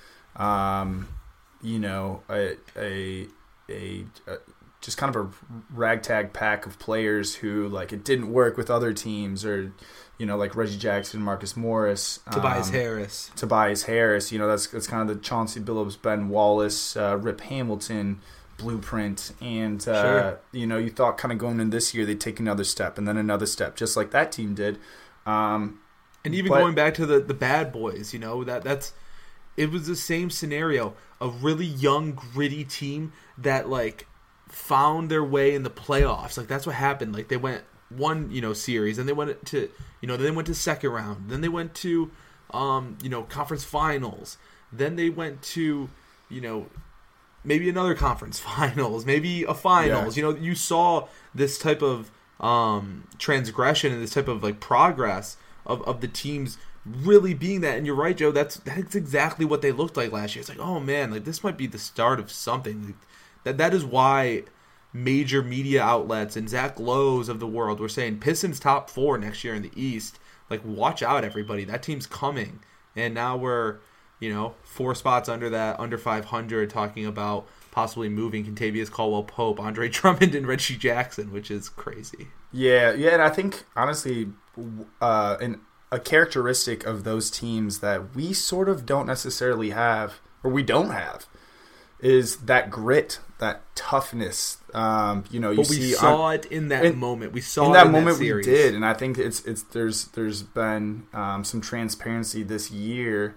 Just kind of a ragtag pack of players who, like, it didn't work with other teams, or like Reggie Jackson, Marcus Morris, Tobias Harris. That's kind of the Chauncey Billups, Ben Wallace, Rip Hamilton blueprint. And sure. You thought kind of going in this year they'd take another step and then another step, just like that team did. And even going back to the Bad Boys, it was the same scenario. A really young, gritty team that, like, found their way in the playoffs. Like, that's what happened. Like, they went one, series, and they went to, then they went to second round. Then they went to, conference finals. Then they went to, maybe another conference finals, maybe a finals. Yeah. You saw this type of transgression and this type of, like, progress of the teams really being that. And you're right, Joe, that's exactly what they looked like last year. It's like, oh man, like, this might be the start of something. That is why major media outlets and Zach Lowe's of the world were saying Pistons top 4 next year in the East. Like, watch out, everybody. That team's coming. And now we're, 4 spots under that, under 500, talking about possibly moving Kentavious Caldwell-Pope, Andre Drummond, and Reggie Jackson, which is crazy. Yeah, and I think, honestly, a characteristic of those teams that we sort of don't necessarily have, or we don't have, is that grit, that toughness. But we saw it in that moment. We saw in it that in moment. That series. We did, and I think there's been some transparency this year.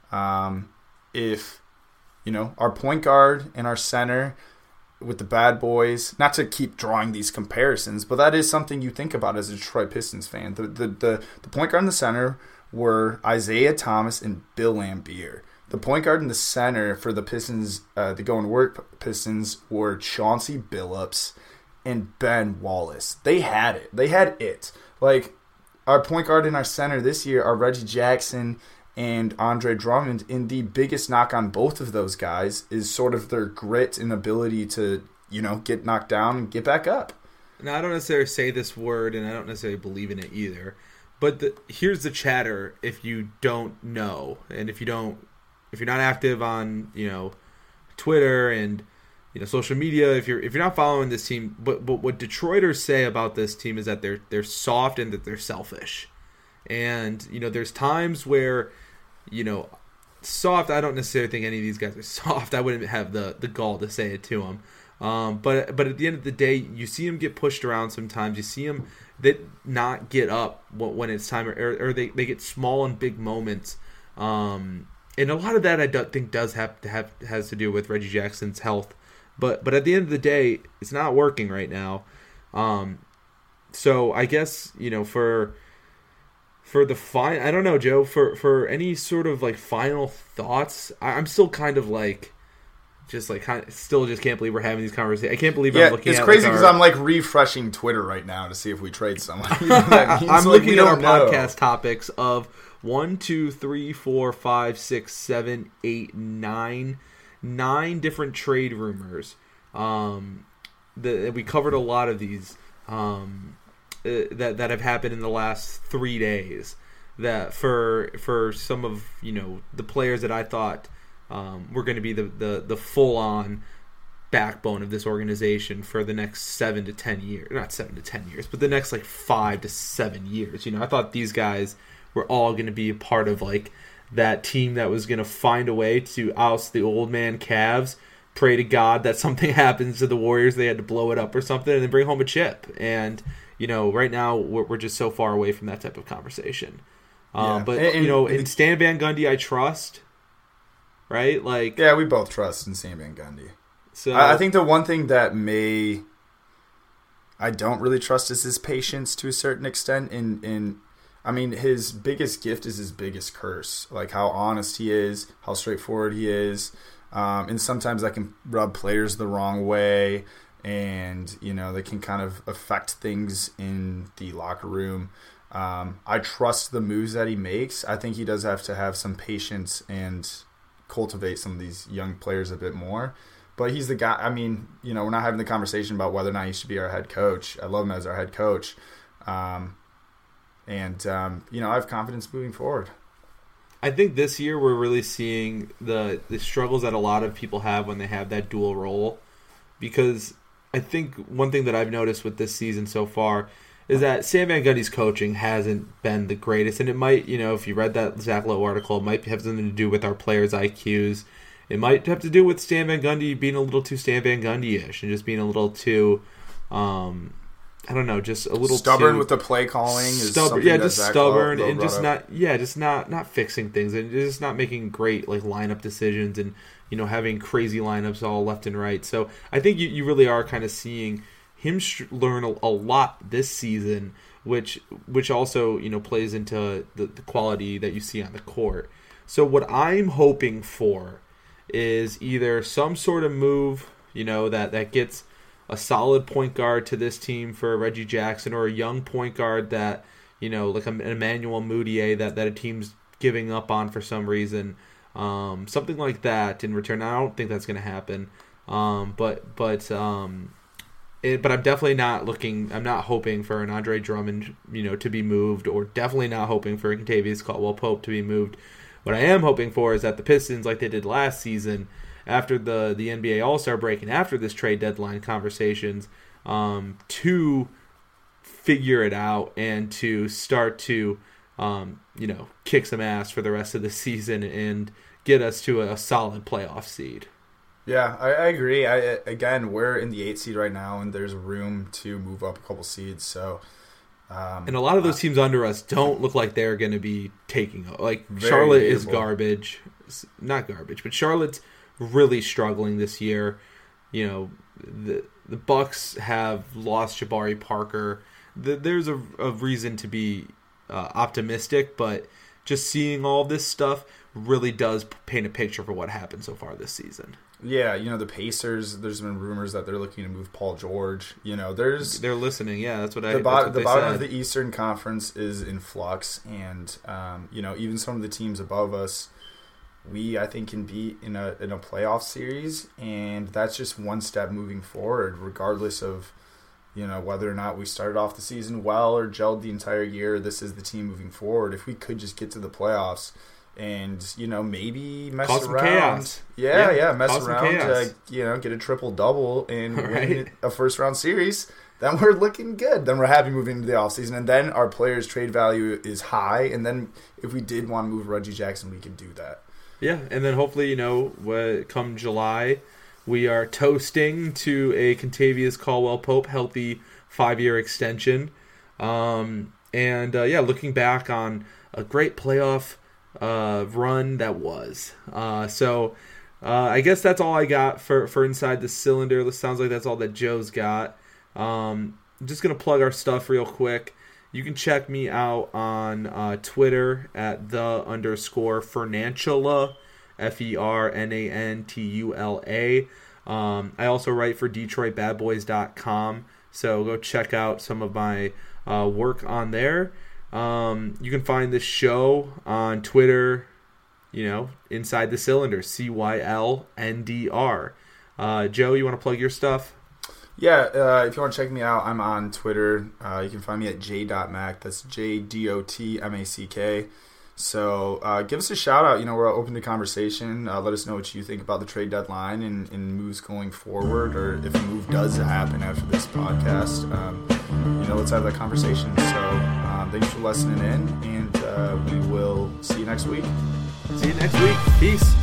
If our point guard and our center with the Bad Boys, not to keep drawing these comparisons, but that is something you think about as a Detroit Pistons fan. The point guard and the center were Isaiah Thomas and Bill Laimbeer. The point guard and the center for the Pistons, the Going to Work Pistons, were Chauncey Billups and Ben Wallace. They had it. They had it. Like, our point guard and our center this year are Reggie Jackson and Andre Drummond, and the biggest knock on both of those guys is sort of their grit and ability to, get knocked down and get back up. Now, I don't necessarily say this word, and I don't necessarily believe in it either, but here's the chatter if you don't know, and if you're not active on, Twitter and, social media, if you're not following this team, but what Detroiters say about this team is that they're soft and that they're selfish. And, there's times where, soft, I don't necessarily think any of these guys are soft. I wouldn't have the gall to say it to them. But at the end of the day, you see them get pushed around sometimes. You see them that not get up when it's time, or they get small and big moments. And a lot of that I don't think has to do with Reggie Jackson's health. But at the end of the day, it's not working right now. So I guess, for the I don't know, Joe, for any sort of like final thoughts, I'm still kind of like, still just can't believe we're having these conversations. I can't believe I'm looking at it's crazy because I'm like refreshing Twitter right now to see if we trade someone. I'm looking at our podcast topics of 1, 2, 3, 4, 5, 6, 7, 8, 9 different trade rumors. We covered a lot of these that have happened in the last 3 days. That for some of the players that I thought were going to be the full on backbone of this organization for the next 7 to 10 years. Not 7 to 10 years, but the next like 5 to 7 years. I thought these guys were all going to be a part of like that team that was going to find a way to oust the old man Cavs, pray to God that something happens to the Warriors, they had to blow it up or something, and then bring home a chip. And right now we're just so far away from that type of conversation. But in Stan Van Gundy, I trust. Right? Like, yeah, we both trust in Stan Van Gundy. So I think the one thing that I don't really trust is his patience to a certain extent. I mean, his biggest gift is his biggest curse. Like how honest he is, how straightforward he is. And sometimes that can rub players the wrong way. And, they can kind of affect things in the locker room. I trust the moves that he makes. I think he does have to have some patience and cultivate some of these young players a bit more. But he's the guy. I mean, we're not having the conversation about whether or not he should be our head coach. I love him as our head coach. I have confidence moving forward. I think this year we're really seeing the struggles that a lot of people have when they have that dual role. Because I think one thing that I've noticed with this season so far is that Stan Van Gundy's coaching hasn't been the greatest. And it might, if you read that Zach Lowe article, it might have something to do with our players' IQs. It might have to do with Stan Van Gundy being a little too Stan Van Gundy-ish and just being a little too, I don't know, just a little stubborn too, with the play calling. Stubborn and just not fixing things and just not making great like lineup decisions and having crazy lineups all left and right. So I think you really are kind of seeing him learn a lot this season, which also plays into the quality that you see on the court. So what I'm hoping for is either some sort of move, that gets a solid point guard to this team for Reggie Jackson, or a young point guard that, like an Emmanuel Mudiay that a team's giving up on for some reason. Something like that in return. I don't think that's going to happen. But I'm definitely not looking. I'm not hoping for an Andre Drummond, to be moved, or definitely not hoping for Kentavious Caldwell-Pope to be moved. What I am hoping for is that the Pistons, like they did last season, after the NBA All-Star break and after this trade deadline conversations, to figure it out and to start to, kick some ass for the rest of the season and get us to a solid playoff seed. Yeah, I agree. Again, we're in the 8th seed right now, and there's room to move up a couple seeds. So, and a lot of those teams under us don't look like they're going to be taking – like, Charlotte is garbage. Not garbage, but Charlotte's really struggling this year. The Bucks have lost Jabari Parker. There's a reason to be optimistic, but just seeing all this stuff really does paint a picture for what happened so far this season. Yeah, the Pacers, there's been rumors that they're looking to move Paul George. They're listening. Yeah, that's what the bottom of the Eastern Conference is in flux, and even some of the teams above us, I think can be in a playoff series, and that's just one step moving forward, regardless of whether or not we started off the season well or gelled the entire year. This is the team moving forward. If we could just get to the playoffs and maybe mess cause around, chaos. Mess around, get a triple double and win a first round series, then we're looking good. Then we're happy moving into the offseason, and then our players' trade value is high. And then if we did want to move Reggie Jackson, we could do that. Yeah, and then hopefully, come July, we are toasting to a Kentavious Caldwell-Pope healthy 5-year extension. Looking back on a great playoff run that was. I guess that's all I got for Inside the Cylinder. It sounds like that's all that Joe's got. I'm just going to plug our stuff real quick. You can check me out on Twitter at _Fernantula, FERNANTULA. I also write for DetroitBadBoys.com, so go check out some of my work on there. You can find this show on Twitter, Inside the Cylinder, CYLNDR. Joe, you want to plug your stuff? Yeah, if you want to check me out, I'm on Twitter. You can find me at j.mack. That's JDOTMACK. So give us a shout out. We're open to conversation. Let us know what you think about the trade deadline and moves going forward, or if a move does happen after this podcast. Let's have that conversation. So thanks for listening in, and we will see you next week. See you next week. Peace.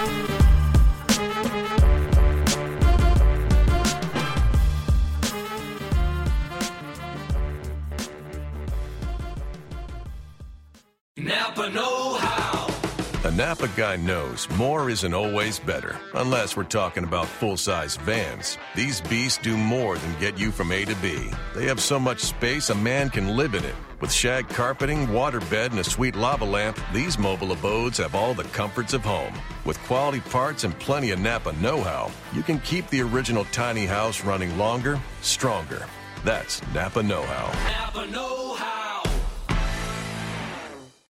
Napa know-how. A Napa guy knows more isn't always better, unless we're talking about full-size vans. These beasts do more than get you from A to B. They have so much space a man can live in it. With shag carpeting, waterbed, and a sweet lava lamp, these mobile abodes have all the comforts of home. With quality parts and plenty of Napa know-how, you can keep the original tiny house running longer, stronger. That's Napa know-how. Napa know-how.